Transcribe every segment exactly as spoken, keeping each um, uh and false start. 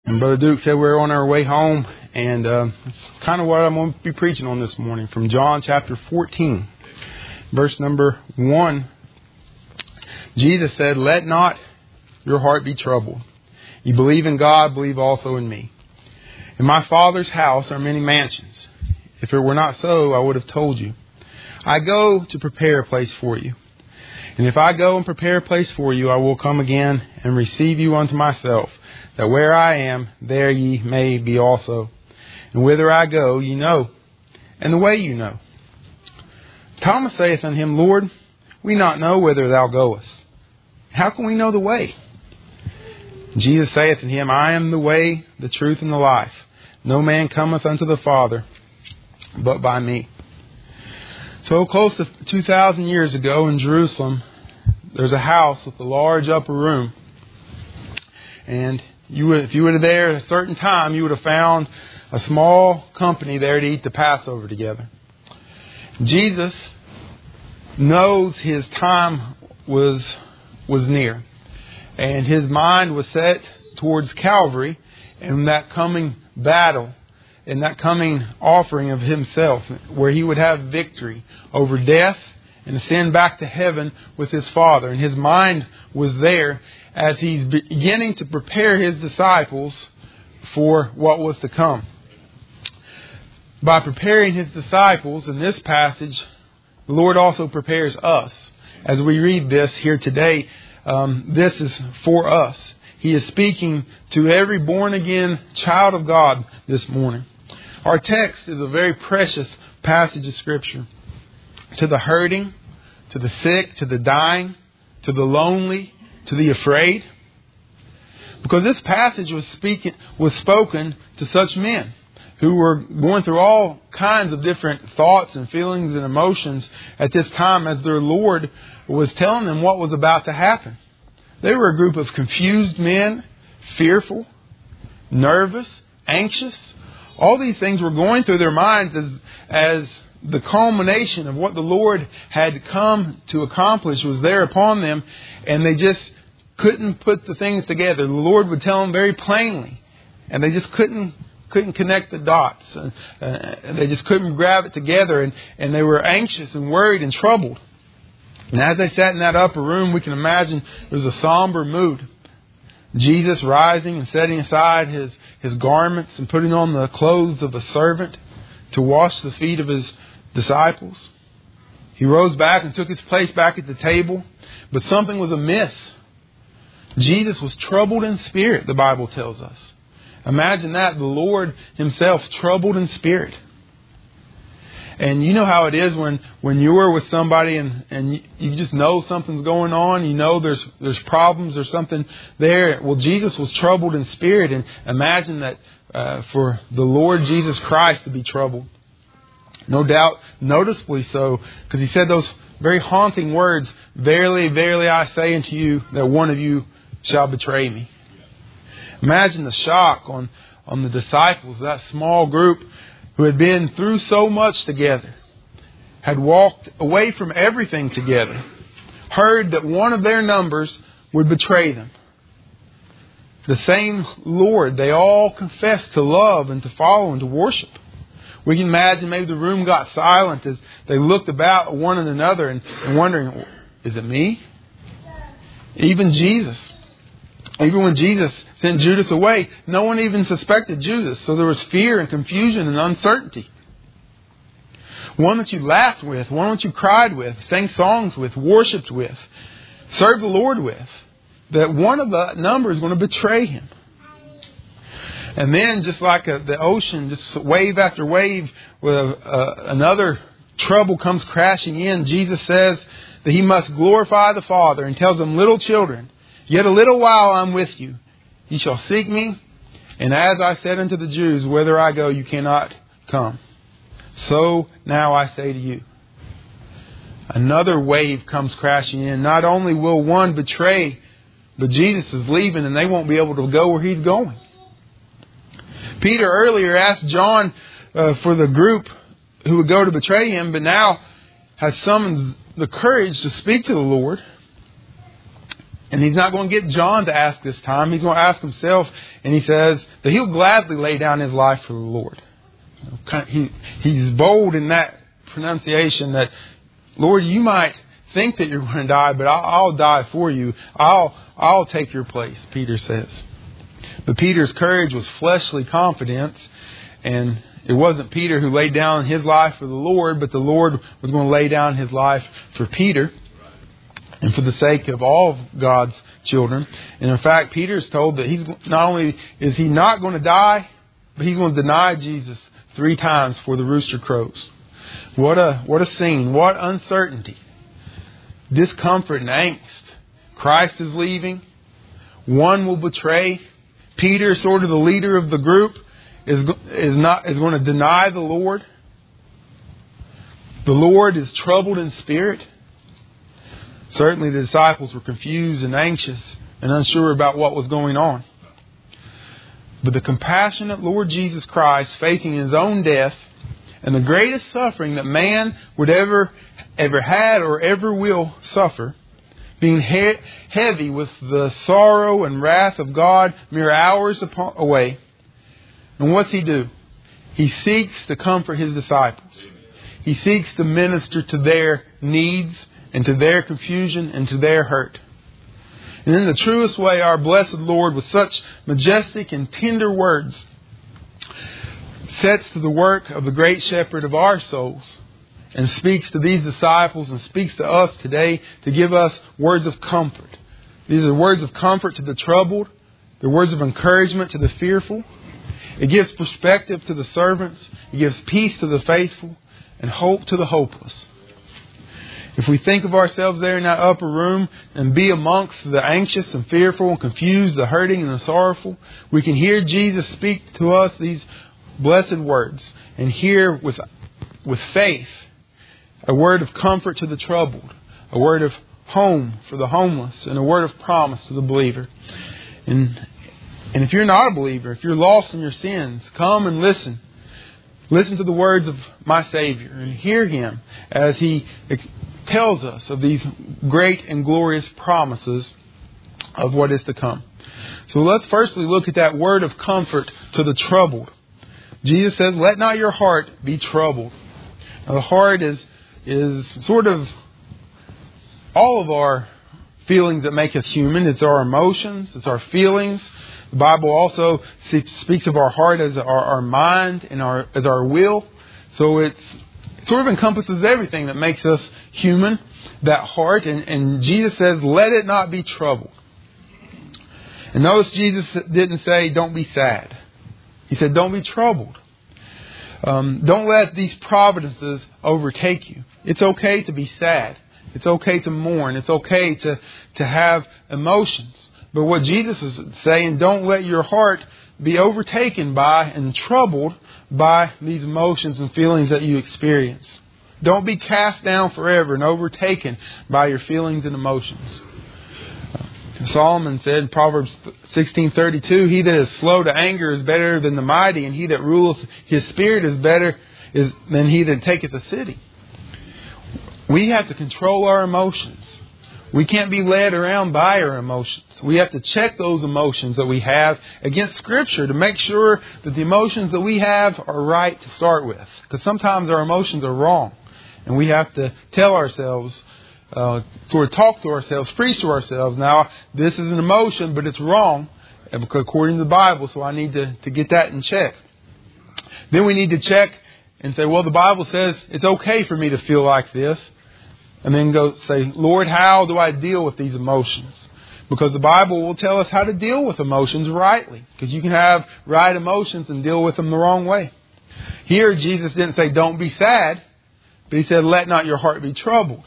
And Brother Duke said we're on our way home, and uh, it's kind of what I'm going to be preaching on this morning from John chapter fourteen, verse number one. Jesus said, "Let not your heart be troubled. You believe in God, believe also in me. In my Father's house are many mansions. If it were not so, I would have told you. I go to prepare a place for you. And if I go and prepare a place for you, I will come again and receive you unto myself, that where I am, there ye may be also. And whither I go, ye know, and the way you know." Thomas saith unto him, "Lord, we not know whither thou goest. How can we know the way?" Jesus saith unto him, "I am the way, the truth, and the life. No man cometh unto the Father but by me." So close to two thousand years ago in Jerusalem, there's a house with a large upper room. And you would, if you were there at a certain time, you would have found a small company there to eat the Passover together. Jesus knows his time was was near. And his mind was set towards Calvary and that coming battle and that coming offering of himself, where he would have victory over death and ascend back to heaven with his Father. And his mind was there as he's beginning to prepare his disciples for what was to come. By preparing his disciples in this passage, the Lord also prepares us. As we read this here today, um, this is for us. He is speaking to every born-again child of God this morning. Our text is a very precious passage of Scripture. To the hurting, to the sick, to the dying, to the lonely, to the afraid. Because this passage was speaking, was spoken to such men who were going through all kinds of different thoughts and feelings and emotions at this time as their Lord was telling them what was about to happen. They were a group of confused men, fearful, nervous, anxious. All these things were going through their minds as, as the culmination of what the Lord had come to accomplish was there upon them, and they just couldn't put the things together. The Lord would tell them very plainly, and they just couldn't couldn't connect the dots. Uh, they just couldn't grab it together, and, and they were anxious and worried and troubled. And as they sat in that upper room, we can imagine it was a somber mood. Jesus rising and setting aside his, his garments and putting on the clothes of a servant to wash the feet of his disciples. He rose back and took his place back at the table. But something was amiss. Jesus was troubled in spirit, the Bible tells us. Imagine that, the Lord himself troubled in spirit. And you know how it is when, when you're with somebody and, and you, you just know something's going on. You know there's there's problems or something there. Well, Jesus was troubled in spirit. And imagine that uh, for the Lord Jesus Christ to be troubled. No doubt, noticeably so, because he said those very haunting words, "Verily, verily, I say unto you, that one of you shall betray me." Imagine the shock on, on the disciples, that small group who had been through so much together, had walked away from everything together, heard that one of their numbers would betray them. The same Lord they all confessed to love and to follow and to worship. We can imagine maybe the room got silent as they looked about one another and, and wondering, is it me? Even Jesus. Even when Jesus sent Judas away, no one even suspected Judas. So there was fear and confusion and uncertainty. One that you laughed with, one that you cried with, sang songs with, worshipped with, served the Lord with. That one of the number is going to betray him. And then just like a, the ocean, just wave after wave, with a, a, another trouble comes crashing in. Jesus says that he must glorify the Father and tells them, "Little children, yet a little while I'm with you. Ye shall seek me. And as I said unto the Jews, whither I go, you cannot come. So now I say to you." Another wave comes crashing in. Not only will one betray, but Jesus is leaving and they won't be able to go where he's going. Peter earlier asked John uh, for the group who would go to betray him, but now has summoned the courage to speak to the Lord. And he's not going to get John to ask this time. He's going to ask himself. And he says that he'll gladly lay down his life for the Lord. He, he's bold in that pronunciation that, Lord, you might think that you're going to die, but I'll, I'll die for you. I'll, I'll take your place, Peter says. But Peter's courage was fleshly confidence. And it wasn't Peter who laid down his life for the Lord, but the Lord was going to lay down his life for Peter. And for the sake of all of God's children. And in fact, Peter is told that he's not only is he not going to die, but he's going to deny Jesus three times before the rooster crows. What a what a scene! What uncertainty, discomfort, and angst. Christ is leaving. One will betray. Peter, sort of the leader of the group, is is not is going to deny the Lord. The Lord is troubled in spirit. Certainly the disciples were confused and anxious and unsure about what was going on. But the compassionate Lord Jesus Christ, facing His own death and the greatest suffering that man would ever, ever had or ever will suffer, being he- heavy with the sorrow and wrath of God mere hours upon, away. And what's He do? He seeks to comfort His disciples. He seeks to minister to their needs and to their confusion and to their hurt. And in the truest way, our blessed Lord, with such majestic and tender words, sets to the work of the great shepherd of our souls and speaks to these disciples and speaks to us today to give us words of comfort. These are words of comfort to the troubled. They're words of encouragement to the fearful. It gives perspective to the servants. It gives peace to the faithful and hope to the hopeless. If we think of ourselves there in that upper room and be amongst the anxious and fearful and confused, the hurting and the sorrowful, we can hear Jesus speak to us these blessed words and hear with, with faith a word of comfort to the troubled, a word of home for the homeless, and a word of promise to the believer. And, and if you're not a believer, if you're lost in your sins, come and listen. Listen to the words of my Savior and hear Him as He tells us of these great and glorious promises of what is to come. So let's firstly look at that word of comfort to the troubled. Jesus says, let not your heart be troubled. Now, the heart is, is sort of all of our feelings that make us human. It's our emotions. It's our feelings. The Bible also speaks of our heart as our, our mind and our as our will. So it's, it sort of encompasses everything that makes us human, that heart. And, and Jesus says, let it not be troubled. And notice Jesus didn't say, don't be sad. He said, don't be troubled. Um, don't let these providences overtake you. It's okay to be sad. It's okay to mourn. It's okay to, to have emotions. But what Jesus is saying, don't let your heart be overtaken by and troubled by these emotions and feelings that you experience. Don't be cast down forever and overtaken by your feelings and emotions. Solomon said in Proverbs sixteen thirty-two, he that is slow to anger is better than the mighty, and he that ruleth his spirit is better is, than he that taketh a city. We have to control our emotions. We can't be led around by our emotions. We have to check those emotions that we have against Scripture to make sure that the emotions that we have are right to start with. Because sometimes our emotions are wrong. And we have to tell ourselves, uh, sort of talk to ourselves, preach to ourselves, now this is an emotion, but it's wrong according to the Bible, so I need to, to get that in check. Then we need to check and say, well, the Bible says it's okay for me to feel like this. And then go say, Lord, how do I deal with these emotions? Because the Bible will tell us how to deal with emotions rightly. Because you can have right emotions and deal with them the wrong way. Here, Jesus didn't say, don't be sad. But He said, let not your heart be troubled.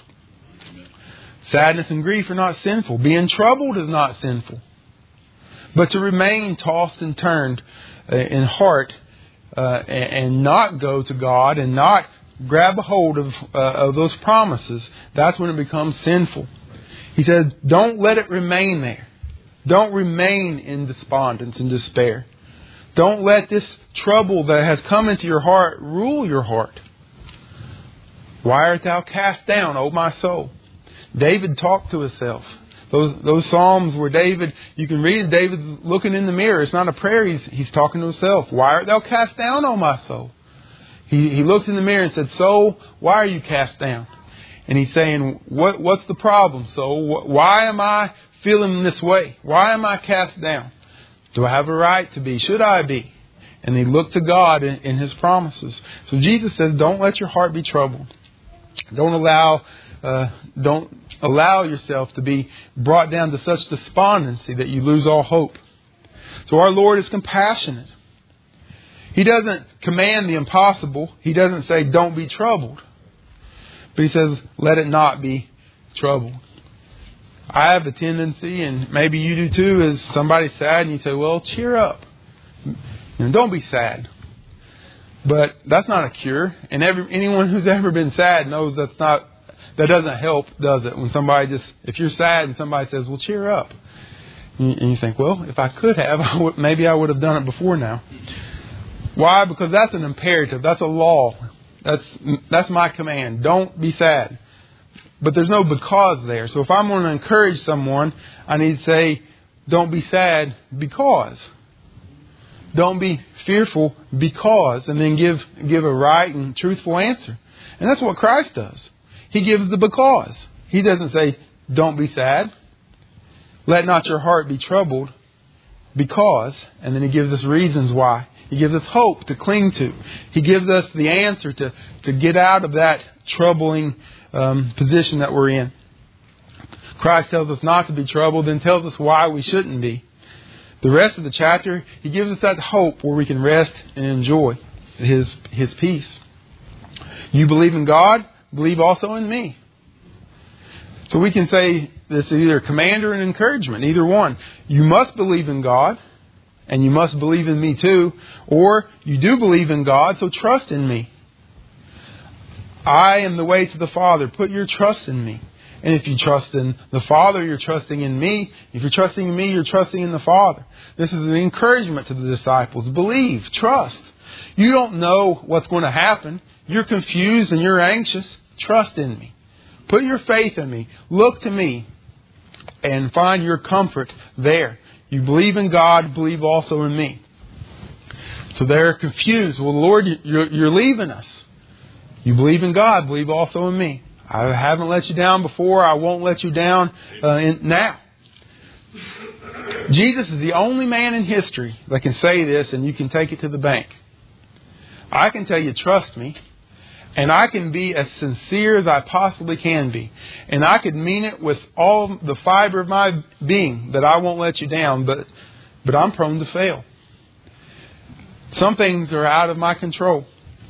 Sadness and grief are not sinful. Being troubled is not sinful. But to remain tossed and turned in heart uh, and not go to God and not grab a hold of, uh, of those promises, that's when it becomes sinful. He said, don't let it remain there. Don't remain in despondence and despair. Don't let this trouble that has come into your heart rule your heart. Why art thou cast down, O my soul? David talked to himself. Those those Psalms where David, you can read David looking in the mirror. It's not a prayer. He's, he's talking to himself. Why art thou cast down, O my soul? He, he looked in the mirror and said, soul, why are you cast down? And he's saying, what what's the problem, soul? Why am I feeling this way? Why am I cast down? Do I have a right to be? Should I be? And he looked to God in, in His promises. So Jesus says, don't let your heart be troubled. Don't allow, uh, don't allow yourself to be brought down to such despondency that you lose all hope. So our Lord is compassionate. He doesn't command the impossible. He doesn't say, don't be troubled. But He says, let it not be troubled. I have a tendency, and maybe you do too, is somebody's sad and you say, well, cheer up. You know, don't be sad. But that's not a cure. And every, anyone who's ever been sad knows that's not, that doesn't help, does it? When somebody just, if you're sad and somebody says, well, cheer up. And you think, well, if I could have, I would, maybe I would have done it before now. Why? Because that's an imperative. That's a law. That's that's my command. Don't be sad. But there's no because there. So if I'm going to encourage someone, I need to say, don't be sad because. Don't be fearful because. And then give give a right and truthful answer. And that's what Christ does. He gives the because. He doesn't say, don't be sad. Let not your heart be troubled because. And then He gives us reasons why. He gives us hope to cling to. He gives us the answer to, to get out of that troubling um, position that we're in. Christ tells us not to be troubled, then tells us why we shouldn't be. The rest of the chapter, He gives us that hope where we can rest and enjoy His, His peace. You believe in God, believe also in me. So we can say this is either a command or an encouragement, either one. You must believe in God. And you must believe in me too. Or you do believe in God, so trust in me. I am the way to the Father. Put your trust in me. And if you trust in the Father, you're trusting in me. If you're trusting in me, you're trusting in the Father. This is an encouragement to the disciples. Believe, trust. You don't know what's going to happen. You're confused and you're anxious. Trust in me. Put your faith in me. Look to me and find your comfort there. You believe in God, believe also in me. So they're confused. Well, Lord, you're, you're leaving us. You believe in God, believe also in me. I haven't let you down before. I won't let you down uh, in, now. Jesus is the only man in history that can say this, and you can take it to the bank. I can tell you, trust me. And I can be as sincere as I possibly can be. And I could mean it with all the fiber of my being that I won't let you down, but but I'm prone to fail. Some things are out of my control.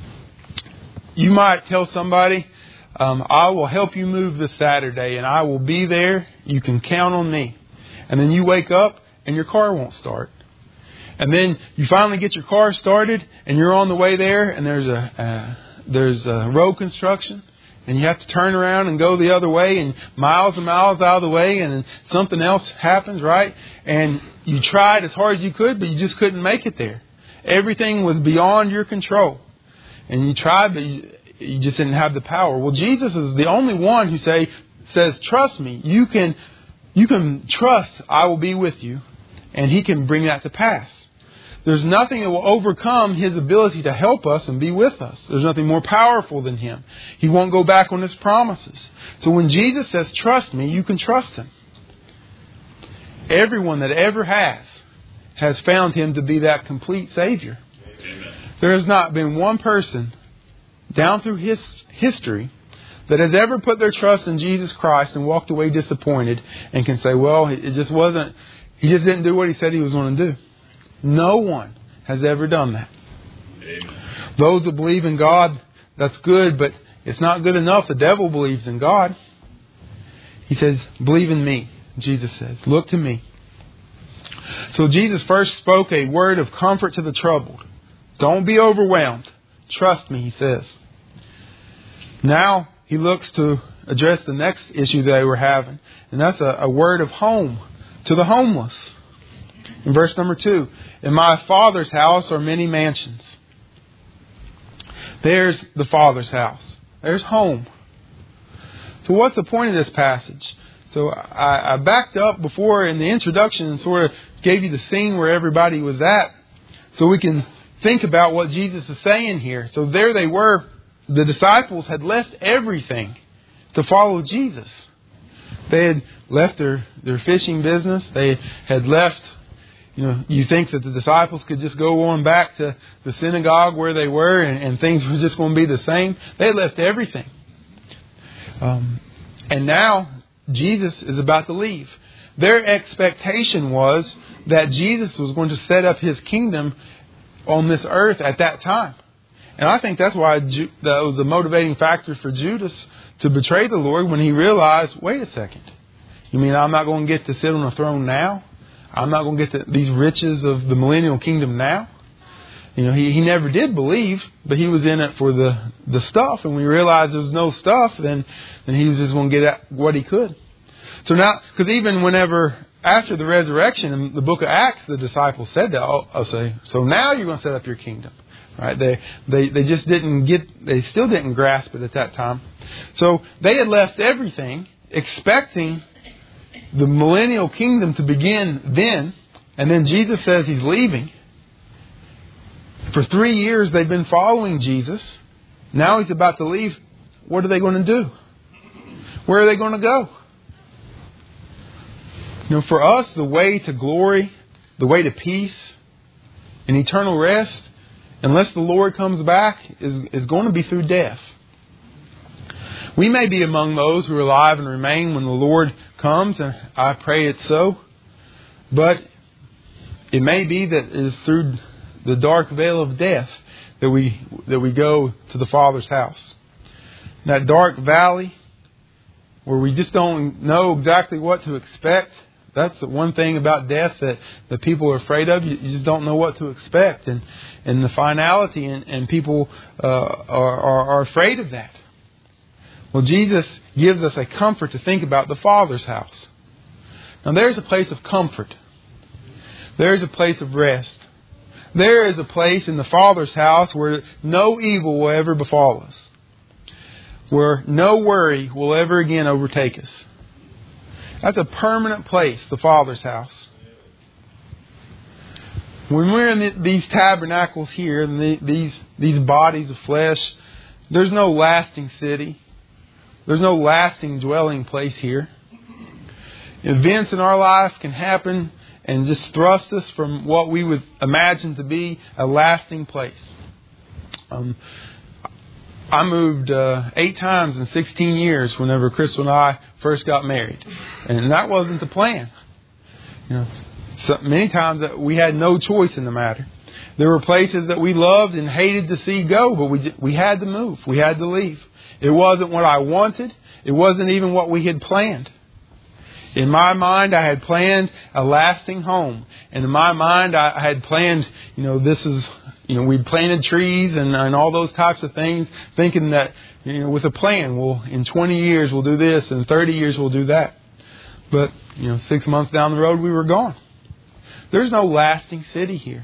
You might tell somebody, um, I will help you move this Saturday and I will be there. You can count on me. And then you wake up and your car won't start. And then you finally get your car started and you're on the way there and there's a... a There's a road construction and you have to turn around and go the other way and miles and miles out of the way, and something else happens, right? And you tried as hard as you could, but you just couldn't make it there. Everything was beyond your control. And you tried, but you, you just didn't have the power. Well, Jesus is the only one who say says, trust me. You can, you can trust I will be with you, and He can bring that to pass. There's nothing that will overcome His ability to help us and be with us. There's nothing more powerful than Him. He won't go back on His promises. So when Jesus says, trust me, you can trust Him. Everyone that ever has, has found Him to be that complete Savior. Amen. There has not been one person down through his history that has ever put their trust in Jesus Christ and walked away disappointed and can say, well, it just wasn't, He just didn't do what He said He was going to do. No one has ever done that. Amen. Those that believe in God, that's good, but it's not good enough. The devil believes in God. He says, believe in me, Jesus says. Look to me. So Jesus first spoke a word of comfort to the troubled. Don't be overwhelmed. Trust me, He says. Now He looks to address the next issue they were having, and that's a, a word of home to the homeless. In verse number two, in my Father's house are many mansions. There's the Father's house. There's home. So what's the point of this passage? So I, I backed up before in the introduction and sort of gave you the scene where everybody was at, so we can think about what Jesus is saying here. So there they were. The disciples had left everything to follow Jesus. They had left their, their fishing business. They had left, you know, you think that the disciples could just go on back to the synagogue where they were and, and things were just going to be the same. They had left everything. Um, and now Jesus is about to leave. Their expectation was that Jesus was going to set up His kingdom on this earth at that time. And I think that's why Ju- that was a motivating factor for Judas to betray the Lord when he realized, wait a second. You mean I'm not going to get to sit on a throne now? I'm not going to get to these riches of the millennial kingdom now? You know, he, he never did believe, but he was in it for the, the stuff. And when he realized there was no stuff, then, then he was just going to get at what he could. So now, because even whenever, after the resurrection in the book of Acts, the disciples said that, I'll, I'll say, so now you're going to set up your kingdom. Right? They, they, they just didn't get, they still didn't grasp it at that time. So they had left everything expecting the millennial kingdom to begin then. And then Jesus says He's leaving. For three years they've been following Jesus. Now He's about to leave. What are they going to do? Where are they going to go? You know, for us, the way to glory, the way to peace and eternal rest, unless the Lord comes back, is, is going to be through death. We may be among those who are alive and remain when the Lord comes, and I pray it's so. But it may be that it is through the dark veil of death that we that we go to the Father's house. That dark valley where we just don't know exactly what to expect. That's the one thing about death that, that people are afraid of. You, you just don't know what to expect. And, and the finality, and, and people uh, are, are, are afraid of that. Well, Jesus gives us a comfort to think about the Father's house. Now, there's a place of comfort. There's a place of rest. There is a place in the Father's house where no evil will ever befall us. Where no worry will ever again overtake us. That's a permanent place, the Father's house. When we're in the, these tabernacles here, and the, these these bodies of flesh, there's no lasting city. There's no lasting dwelling place here. Events in our life can happen and just thrust us from what we would imagine to be a lasting place. Um, I moved uh, eight times in sixteen years whenever Crystal and I first got married. And that wasn't the plan. You know, so many times that we had no choice in the matter. There were places that we loved and hated to see go, but we we had to move. We had to leave. It wasn't what I wanted. It wasn't even what we had planned. In my mind, I had planned a lasting home. And in my mind, I had planned, you know, this is... You know, we'd planted trees and, and all those types of things, thinking that, you know, with a plan, well, in twenty years we'll do this, and thirty years we'll do that. But, you know, six months down the road we were gone. There's no lasting city here.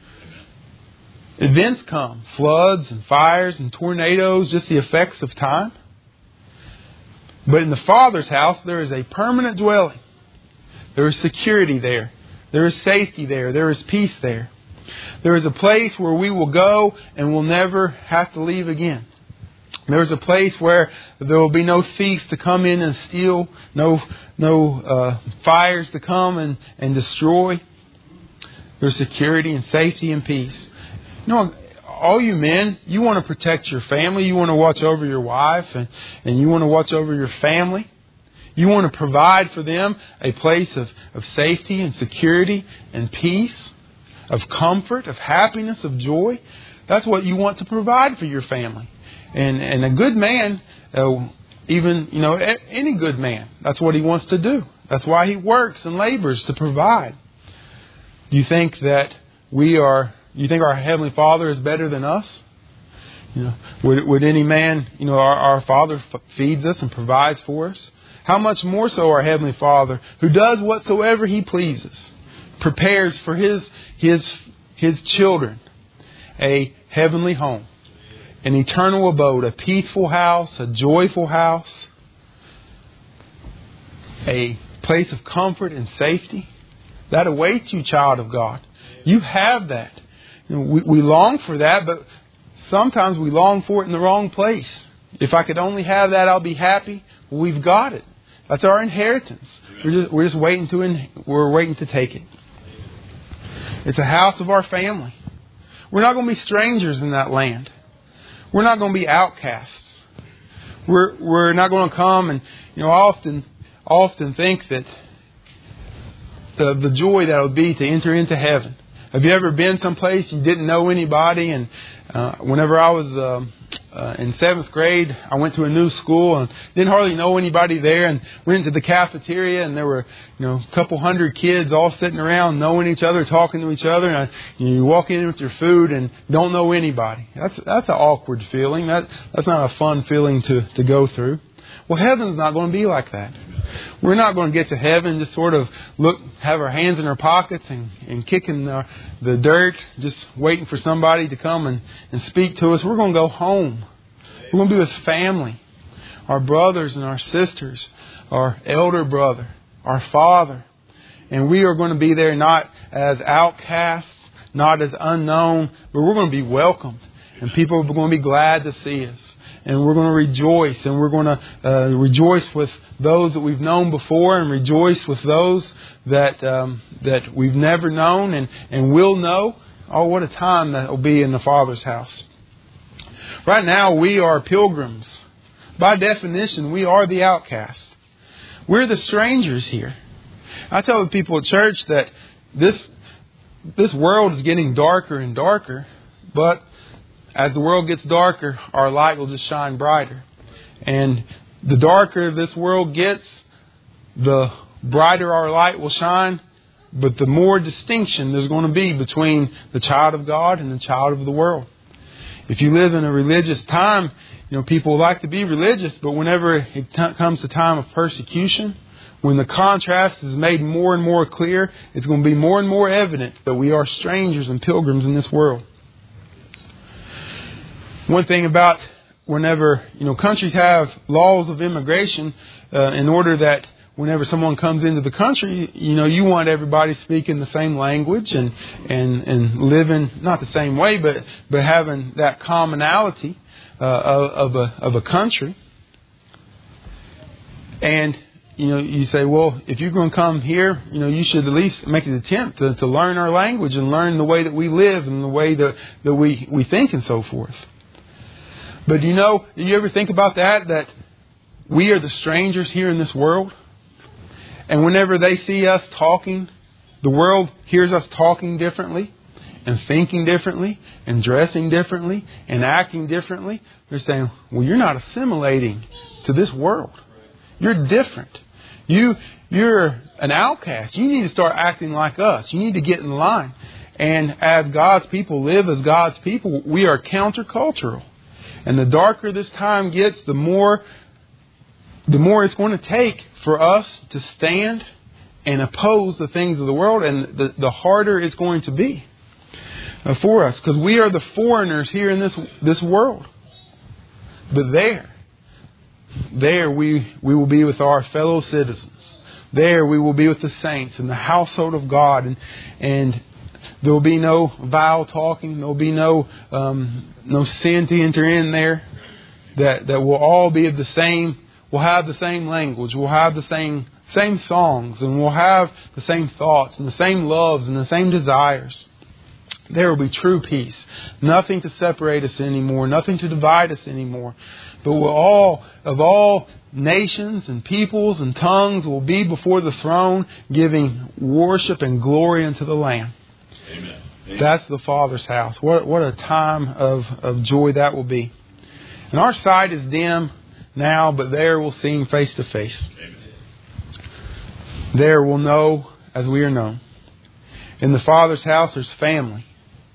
Events come, floods and fires and tornadoes, just the effects of time. But in the Father's house, there is a permanent dwelling. There is security there. There is safety there. There is peace there. There is a place where we will go and will never have to leave again. There is a place where there will be no thieves to come in and steal, no no uh, fires to come and, and destroy. There's security and safety and peace. You know, all you men, you want to protect your family. You want to watch over your wife, and, and you want to watch over your family. You want to provide for them a place of, of safety and security and peace, of comfort, of happiness, of joy. That's what you want to provide for your family. And and a good man, uh, even, you know, any good man, that's what he wants to do. That's why he works and labors to provide. Do you think that we are, you think our Heavenly Father is better than us? You know, would, would any man, you know, our, our Father feeds us and provides for us? How much more so our Heavenly Father, who does whatsoever He pleases, prepares for His His His children a heavenly home, an eternal abode, a peaceful house, a joyful house. a place of comfort and safety that awaits you, child of God. You have that. You know, we, we long for that, but sometimes we long for it in the wrong place. If I could only have that, I'll be happy. Well, we've got it. That's our inheritance. We're just, we're just waiting to in, we're waiting to take it. It's a house of our family. We're not going to be strangers in that land. We're not going to be outcasts. We're we're not going to come and, you know, I often often think that the the joy that it would be to enter into heaven. Have you ever been someplace you didn't know anybody? And uh, whenever I was um, uh, in seventh grade, I went to a new school and didn't hardly know anybody there. And went into the cafeteria, and there were, you know, a couple hundred kids all sitting around, knowing each other, talking to each other. And I, you walk in with your food and don't know anybody. That's that's an awkward feeling. That that's not a fun feeling to to go through. Well, heaven's not going to be like that. We're not going to get to heaven just sort of look, have our hands in our pockets and, and kicking the, the dirt, just waiting for somebody to come and, and speak to us. We're going to go home. We're going to be with family, our brothers and our sisters, our elder brother, our father. And we are going to be there not as outcasts, not as unknown, but we're going to be welcomed. And people are going to be glad to see us. And we're going to rejoice. And we're going to uh, rejoice with those that we've known before, and rejoice with those that um, that we've never known and, and will know. Oh, what a time that will be in the Father's house. Right now, we are pilgrims. By definition, we are the outcasts. We're the strangers here. I tell the people at church that this this world is getting darker and darker, but as the world gets darker, our light will just shine brighter. And the darker this world gets, the brighter our light will shine. But the more distinction there's going to be between the child of God and the child of the world. If you live in a religious time, you know, people like to be religious, but whenever it t- comes to time of persecution, when the contrast is made more and more clear, it's going to be more and more evident that we are strangers and pilgrims in this world. One thing about whenever, you know, countries have laws of immigration uh, in order that whenever someone comes into the country, you know, you want everybody speaking the same language and, and, and living not the same way, but, but having that commonality uh, of, of, a, of a country. And, you know, you say, well, if you're going to come here, you know, you should at least make an attempt to, to learn our language and learn the way that we live and the way that, that we, we think and so forth. But do you know, do you ever think about that, that we are the strangers here in this world? And whenever they see us talking, the world hears us talking differently and thinking differently and dressing differently and acting differently. They're saying, well, you're not assimilating to this world. You're different. You, you're an outcast. You need to start acting like us. You need to get in line. And as God's people live as God's people, we are countercultural. And the darker this time gets, the more the more it's going to take for us to stand and oppose the things of the world, and the, the harder it's going to be uh, for us, because we are the foreigners here in this this world. But there, there we we will be with our fellow citizens. There we will be with the saints in the household of God, and and there will be no vile talking. There will be no um, no sin to enter in there. That that will all be of the same. We'll have the same language. We'll have the same same songs, and we'll have the same thoughts and the same loves and the same desires. There will be true peace. Nothing to separate us anymore. Nothing to divide us anymore. But we'll all of all nations and peoples and tongues will be before the throne, giving worship and glory unto the Lamb. Amen. Amen. That's the Father's house. What what a time of, of joy that will be. And our sight is dim now, but there we'll see Him face to face. Amen. There we'll know as we are known. In the Father's house there's family.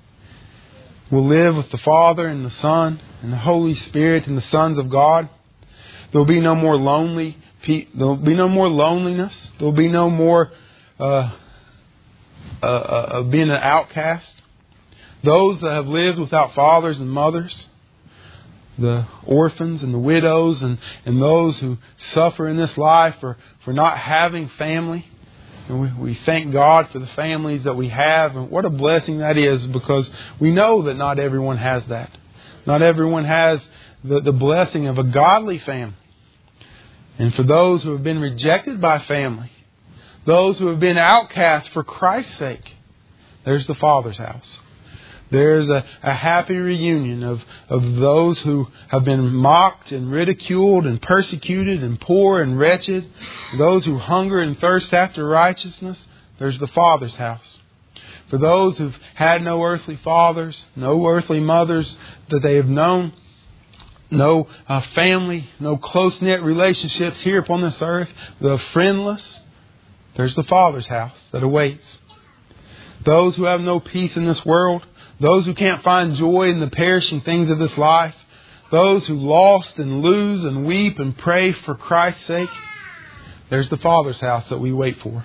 We'll live with the Father and the Son and the Holy Spirit and the sons of God. There'll be no more lonely. There'll be no more loneliness. There'll be no more uh, uh, uh, being an outcast. Those that have lived without fathers and mothers, the orphans and the widows and, and those who suffer in this life for, for not having family. And we, we thank God for the families that we have. And what a blessing that is, because we know that not everyone has that. Not everyone has the, the blessing of a godly family. And for those who have been rejected by family, those who have been outcast for Christ's sake, there's the Father's house. There's a, a happy reunion of, of those who have been mocked and ridiculed and persecuted and poor and wretched. Those who hunger and thirst after righteousness. There's the Father's house. For those who've had no earthly fathers, no earthly mothers that they have known, no uh, family, no close-knit relationships here upon this earth, the friendless, there's the Father's house that awaits. Those who have no peace in this world, those who can't find joy in the perishing things of this life, those who lost and lose and weep and pray for Christ's sake, there's the Father's house that we wait for.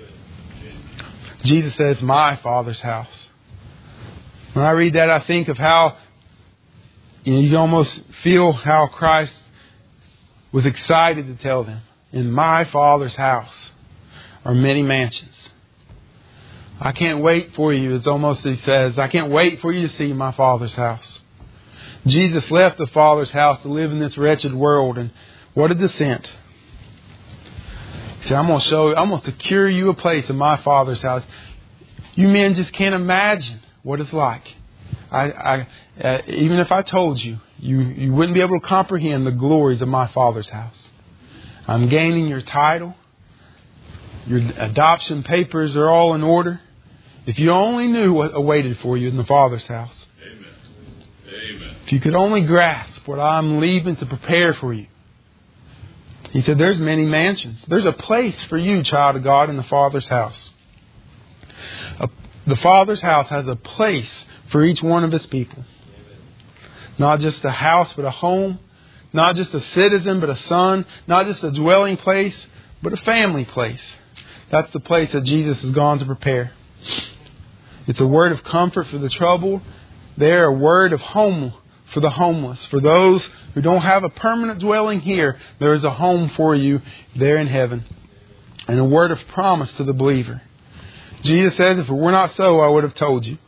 Jesus says, my Father's house. When I read that, I think of how you know, you can almost feel how Christ was excited to tell them, in my Father's house are many mansions. I can't wait for you. It's almost, he says, I can't wait for you to see my Father's house. Jesus left the Father's house to live in this wretched world. And what a descent. He said, I'm going to show you, I'm going to secure you a place in my Father's house. You men just can't imagine what it's like. I, I uh, even if I told you, you, you wouldn't be able to comprehend the glories of my Father's house. I'm gaining your title. Your adoption papers are all in order. If you only knew what awaited for you in the Father's house. Amen. Amen. If you could only grasp what I'm leaving to prepare for you. He said, there's many mansions. There's a place for you, child of God, in the Father's house. A, the Father's house has a place for each one of His people. Not just a house, but a home. Not just a citizen, but a son. Not just a dwelling place, but a family place. That's the place that Jesus has gone to prepare. It's a word of comfort for the troubled. They're a word of home for the homeless. For those who don't have a permanent dwelling here, there is a home for you there in heaven. And a word of promise to the believer. Jesus says, if it were not so, I would have told you.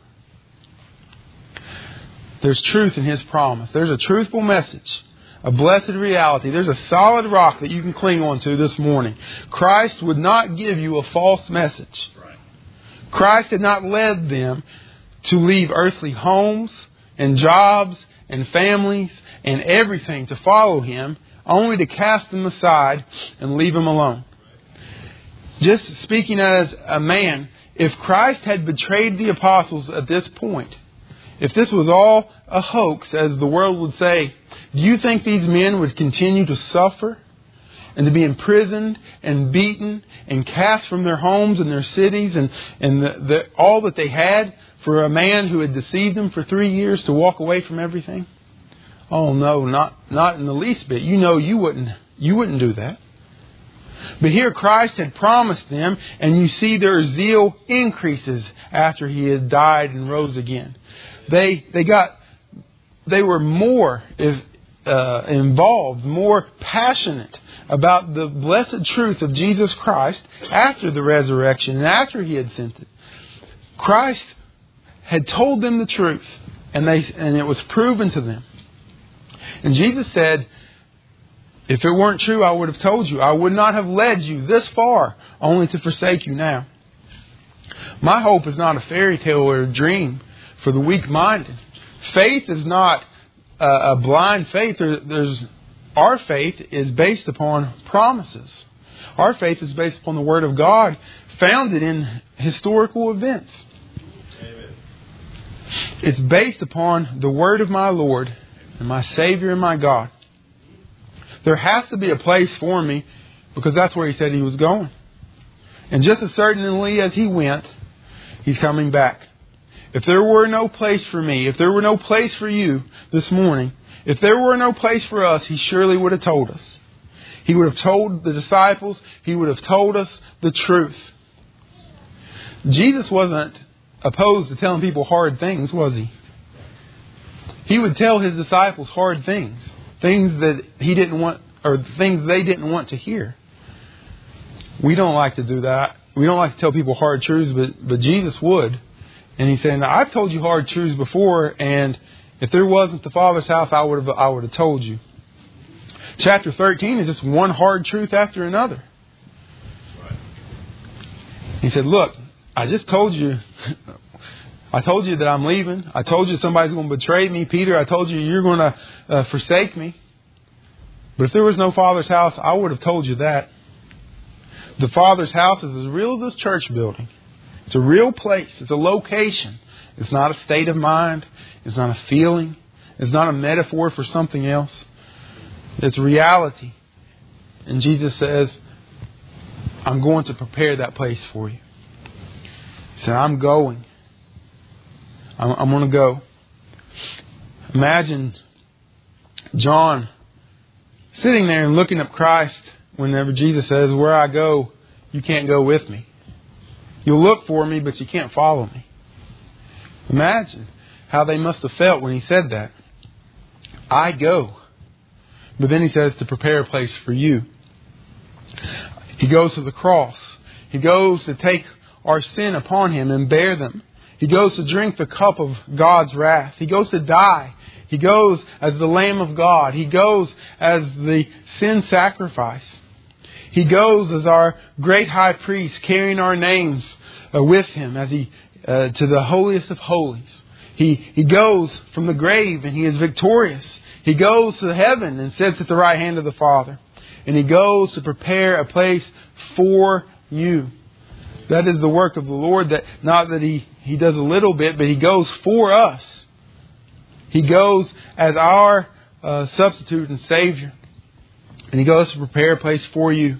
There's truth in His promise. There's a truthful message. A blessed reality. There's a solid rock that you can cling on to this morning. Christ would not give you a false message. Christ had not led them to leave earthly homes and jobs and families and everything to follow Him, only to cast them aside and leave Him alone. Just speaking as a man, if Christ had betrayed the apostles at this point, if this was all a hoax, as the world would say, do you think these men would continue to suffer and to be imprisoned and beaten and cast from their homes and their cities and, and the, the, all that they had for a man who had deceived them for three years to walk away from everything? Oh no, not, not in the least bit. You know you wouldn't, you wouldn't do that. But here Christ had promised them, and you see their zeal increases after He had died and rose again. They, they got, they were more if, Uh, involved, more passionate about the blessed truth of Jesus Christ after the resurrection and after He had sent it. Christ had told them the truth, and they and it was proven to them. And Jesus said, if it weren't true, I would have told you. I would not have led you this far, only to forsake you now. My hope is not a fairy tale or a dream for the weak-minded. Faith is not a blind faith. There's our faith is based upon promises. Our faith is based upon the Word of God, founded in historical events. Amen. It's based upon the Word of my Lord and my Savior and my God. There has to be a place for me, because that's where He said He was going. And just as certainly as He went, He's coming back. If there were no place for me, if there were no place for you this morning, if there were no place for us, He surely would have told us. He would have told the disciples. He would have told us the truth. Jesus wasn't opposed to telling people hard things, was He? He would tell His disciples hard things. Things that He didn't want, or things they didn't want to hear. We don't like to do that. We don't like to tell people hard truths, but, but Jesus would. And He's saying, I've told you hard truths before, and if there wasn't the Father's house, I would have I would have told you. Chapter thirteen is just one hard truth after another. He said, look, I just told you, I told you that I'm leaving. I told you somebody's going to betray me. Peter, I told you you're going to uh, forsake me. But if there was no Father's house, I would have told you that. The Father's house is as real as this church building. It's a real place. It's a location. It's not a state of mind. It's not a feeling. It's not a metaphor for something else. It's reality. And Jesus says, I'm going to prepare that place for you. He said, I'm going. I'm, I'm going to go. Imagine John sitting there and looking at Christ whenever Jesus says, where I go, you can't go with me. You'll look for me, but you can't follow me. Imagine how they must have felt when He said that. I go. But then He says to prepare a place for you. He goes to the cross. He goes to take our sin upon Him and bear them. He goes to drink the cup of God's wrath. He goes to die. He goes as the Lamb of God. He goes as the sin sacrifice. He goes as our great high priest, carrying our names uh, with Him as He uh, to the holiest of holies. He He goes from the grave and He is victorious. He goes to heaven and sits at the right hand of the Father. And He goes to prepare a place for you. That is the work of the Lord. That not that He, he does a little bit, but He goes for us. He goes as our uh, substitute and Savior. And He goes to prepare a place for you.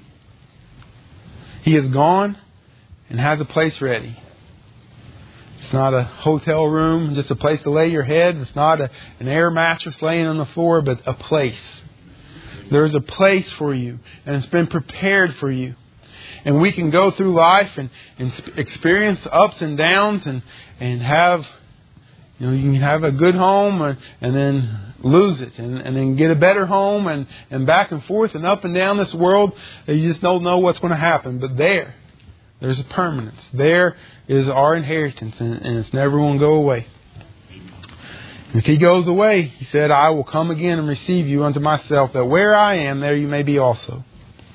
He is gone and has a place ready. It's not a hotel room, just a place to lay your head. It's not a, an air mattress laying on the floor, but a place. There's a place for you, and it's been prepared for you. And we can go through life and, and experience ups and downs and, and have, you know, you can have a good home and, and then lose it and, and then get a better home and, and back and forth and up and down this world. You just don't know what's going to happen. But there, there's a permanence. There is our inheritance, and, and it's never going to go away. If He goes away, He said, I will come again and receive you unto myself, that where I am, there you may be also.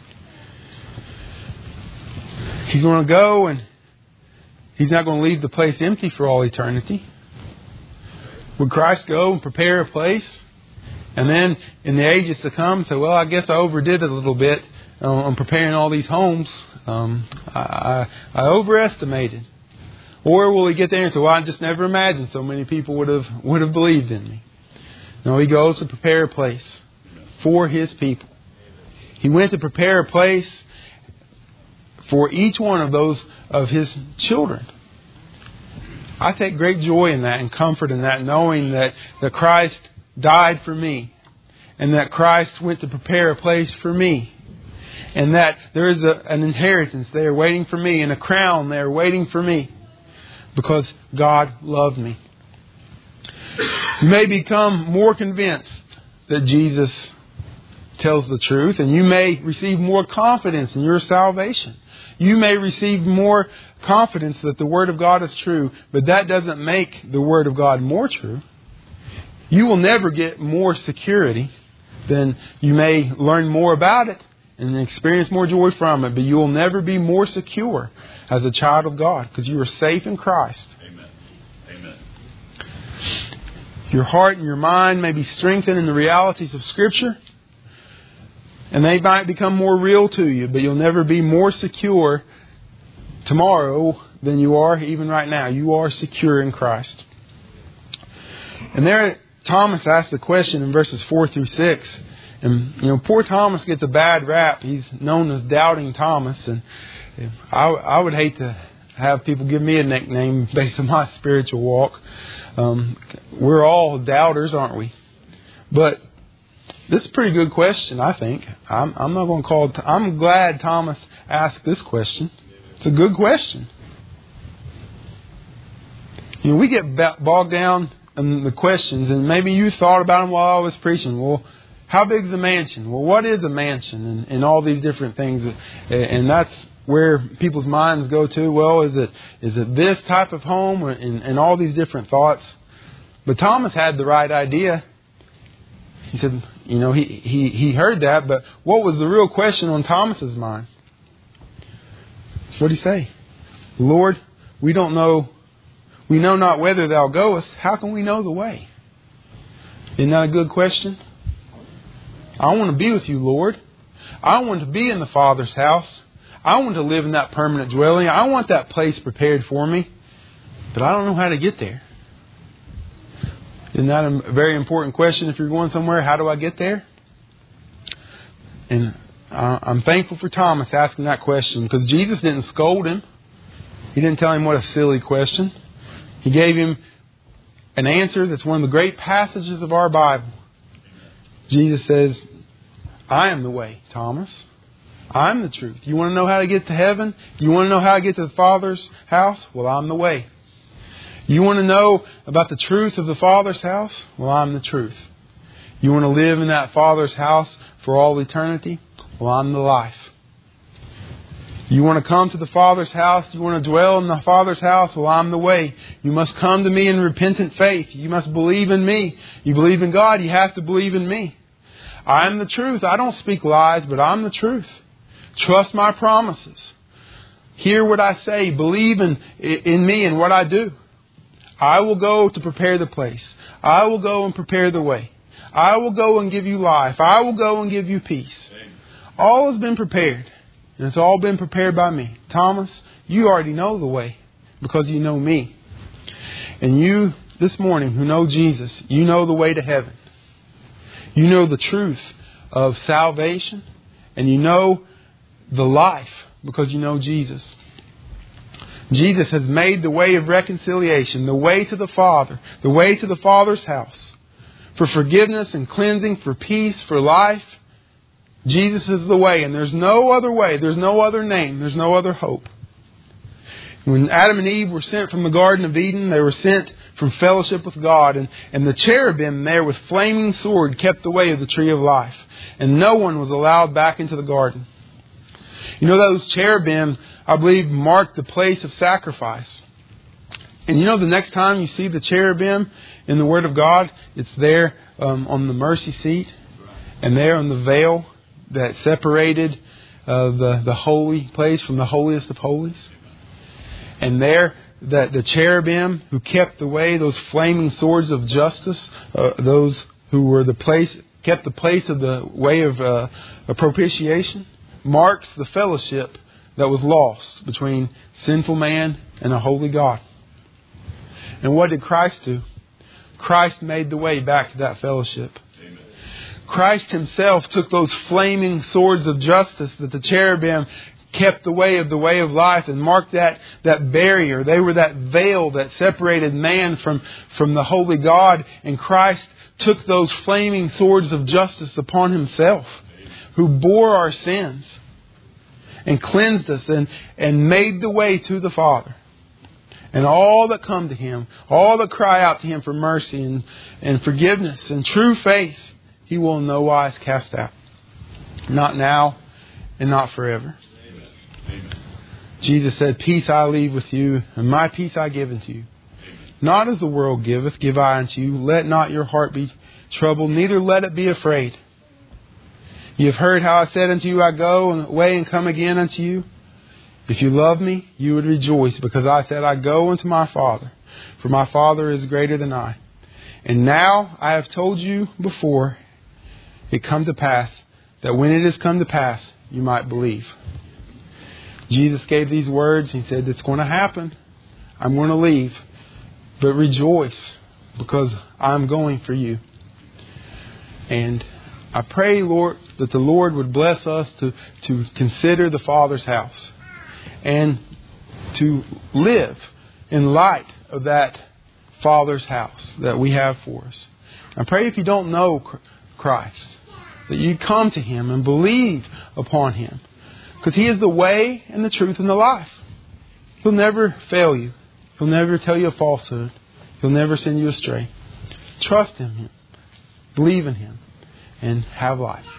He's going to go, and He's not going to leave the place empty for all eternity. Would Christ go and prepare a place? And then in the ages to come, say, well, I guess I overdid it a little bit on preparing all these homes. Um, I, I, I overestimated. Or will He get there and say, well, I just never imagined so many people would have would have believed in me. No, He goes to prepare a place for His people. He went to prepare a place for each one of those of His children. I take great joy in that and comfort in that, knowing that, that Christ died for me. And that Christ went to prepare a place for me. And that there is a, an inheritance there waiting for me, and a crown there waiting for me. Because God loved me. You may become more convinced that Jesus tells the truth, and you may receive more confidence in your salvation. You may receive more confidence that the Word of God is true, but that doesn't make the Word of God more true. You will never get more security than you may learn more about it and experience more joy from it, but you will never be more secure as a child of God, because you are safe in Christ. Amen. Amen. Your heart and your mind may be strengthened in the realities of Scripture, and they might become more real to you, but you'll never be more secure tomorrow than you are even right now. You are secure in Christ. And there, Thomas asked the question in verses four through six. And, you know, poor Thomas gets a bad rap. He's known as Doubting Thomas. And I, I would hate to have people give me a nickname based on my spiritual walk. Um, we're all doubters, aren't we? But this is a pretty good question, I think. I'm, I'm not going to call it... I'm glad Thomas asked this question. It's a good question. You know, we get bogged down and the questions, and maybe you thought about them while I was preaching. Well, how big is a mansion? Well, what is a mansion? And, and all these different things. And that's where people's minds go to. Well, is it is it this type of home? And, and all these different thoughts. But Thomas had the right idea. He said, you know, he, he, he heard that, but what was the real question on Thomas's mind? What did he say? Lord, we don't know, we know not whither thou goest. How can we know the way? Isn't that a good question? I want to be with you, Lord. I want to be in the Father's house. I want to live in that permanent dwelling. I want that place prepared for me. But I don't know how to get there. Isn't that a very important question if you're going somewhere? How do I get there? And uh, I'm thankful for Thomas asking that question, because Jesus didn't scold him. He didn't tell him what a silly question. He gave him an answer that's one of the great passages of our Bible. Jesus says, I am the way, Thomas. I'm the truth. You want to know how to get to heaven? You want to know how to get to the Father's house? Well, I'm the way. You want to know about the truth of the Father's house? Well, I'm the truth. You want to live in that Father's house for all eternity? Well, I'm the life. You want to come to the Father's house? You want to dwell in the Father's house? Well, I'm the way. You must come to me in repentant faith. You must believe in me. You believe in God, you have to believe in me. I'm the truth. I don't speak lies, but I'm the truth. Trust my promises. Hear what I say. Believe in, in me and what I do. I will go to prepare the place. I will go and prepare the way. I will go and give you life. I will go and give you peace. All has been prepared. And it's all been prepared by me. Thomas, you already know the way because you know me. And you, this morning, who know Jesus, you know the way to heaven. You know the truth of salvation. And you know the life because you know Jesus. Jesus has made the way of reconciliation, the way to the Father, the way to the Father's house, for forgiveness and cleansing, for peace, for life. Jesus is the way, and there's no other way, there's no other name, there's no other hope. When Adam and Eve were sent from the Garden of Eden, they were sent from fellowship with God, and, and the cherubim there with flaming sword kept the way of the tree of life, and no one was allowed back into the garden. You know, those cherubim, I believe, marked the place of sacrifice. And you know, the next time you see the cherubim in the Word of God, it's there um, on the mercy seat, and there on the veil that separated uh, the, the holy place from the holiest of holies. And there, that the cherubim who kept the way, those flaming swords of justice, uh, those who were the place, kept the place of the way of, uh, of propitiation, marks the fellowship that was lost between sinful man and a holy God. And what did Christ do? Christ made the way back to that fellowship. Amen. Christ Himself took those flaming swords of justice that the cherubim kept the way of the way of life and marked that, that barrier. They were that veil that separated man from, from the holy God. And Christ took those flaming swords of justice upon Himself, who bore our sins and cleansed us and, and made the way to the Father. And all that come to Him, all that cry out to Him for mercy and, and forgiveness and true faith, He will in no wise cast out. Not now and not forever. Amen. Amen. Jesus said, peace I leave with you, and my peace I give unto you. Amen. Not as the world giveth, give I unto you. Let not your heart be troubled, neither let it be afraid. You have heard how I said unto you, I go away and come again unto you. If you love me, you would rejoice, because I said, I go unto my Father, for my Father is greater than I. And now I have told you before it come to pass, that when it has come to pass, you might believe. Jesus gave these words. He said, it's going to happen. I'm going to leave. But rejoice, because I'm going for you. And I pray, Lord, that the Lord would bless us to, to consider the Father's house and to live in light of that Father's house that we have for us. I pray if you don't know Christ, that you come to Him and believe upon Him, because He is the way and the truth and the life. He'll never fail you. He'll never tell you a falsehood. He'll never send you astray. Trust in Him. Believe in Him. And have life.